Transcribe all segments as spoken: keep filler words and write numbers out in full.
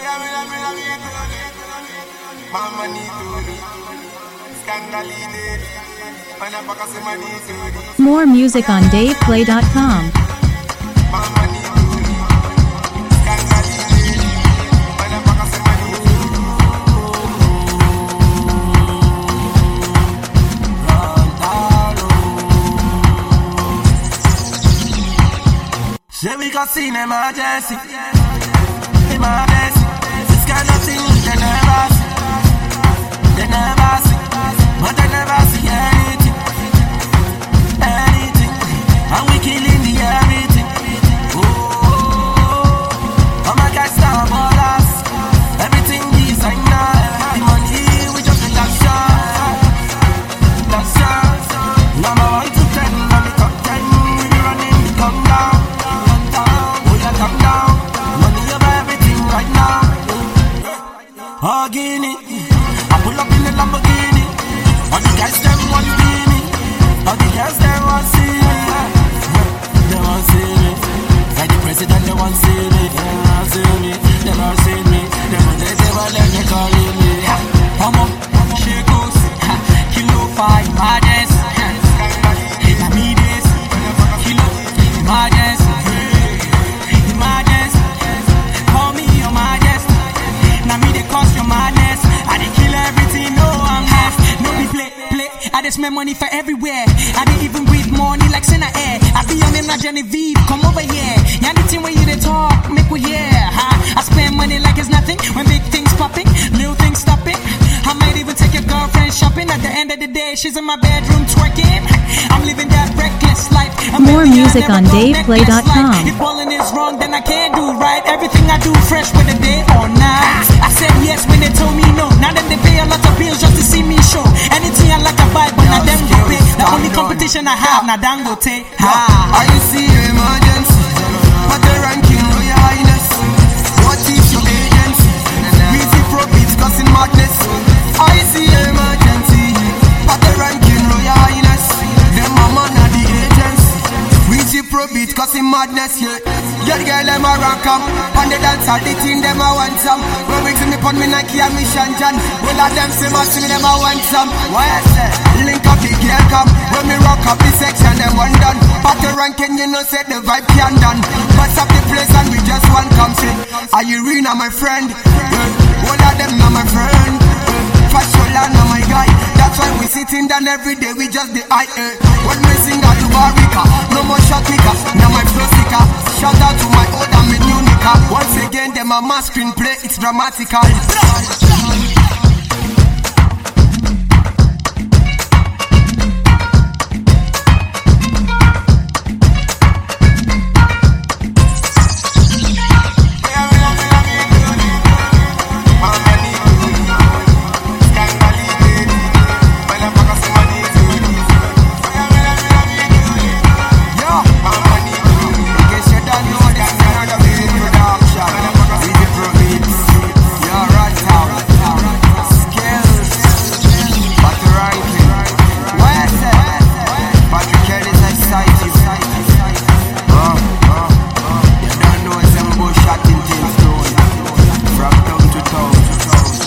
More music on dave play dot com. Yeah, we got seen emergency, emergency. This kind of thing they never see, they never see, but they never see anything, anything. And we killing the everything. Oh, oh my guys, now ballers, everything designer. The money we just a dash shot, dash shot. Number one to ten, on the top ten, we be running the come down. Come down, money over everything right now. Hugging it, I pull up in the Lamborghini. All the guys them want to be me. All the girls them want to see me. They want to see me. Like the president they want to see me. They want to see me. They want to see me. They want to see me. They calling me. Come on, she goes. Kilo five, madness. Hit me this. Kilo, madness. I just make money for everywhere. I didn't even breathe money like Sena Air. I be on in a Genevieve, come over here. Yeah, the team where you they talk, make we hear. Huh? I spend money like it's nothing. When big things popping, little things stopping. I might even take your girlfriend shopping. At the end of the day, she's in my bedroom twerking. I'm living that reckless life. I'm More music on dave play dot com. If balling is wrong, then I can't do right. Everything I do fresh whether day or night. I said yes when they told me no. Now that they pay a lot of bills just to see me show. Anything I like I buy, but now them go pay. The only competition I have, now Dangote. I see emergency, but the ranking Royal Highness. What is your agency? Weezy profits causing madness. I see emergency, but the ranking Royal Highness. Them a man of the agency. Weezy profits causing madness, yeah. Yeah, girl, them a rock up. On the dance, all the team, them a want some. When we see me pon me Nike and me Shanjan. Well, of them say much to me, them a want some. Why I say, link up the gear come. When me rock up the section, them one done. But the ranking, you know, say the vibe can done. Bust up the place and we just one come say, are you Rena, my friend? Yeah. All of them now my friend. Yeah. Fashola, now my guy. That's why we sitting down every day, we just the I A. When we sing out to Barika, no more shot maker. Now my flow sticker. Shout out to my old and my new nigga. Once again, them a mass screenplay, it's dramatical.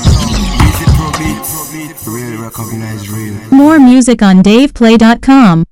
More music on dave play dot com.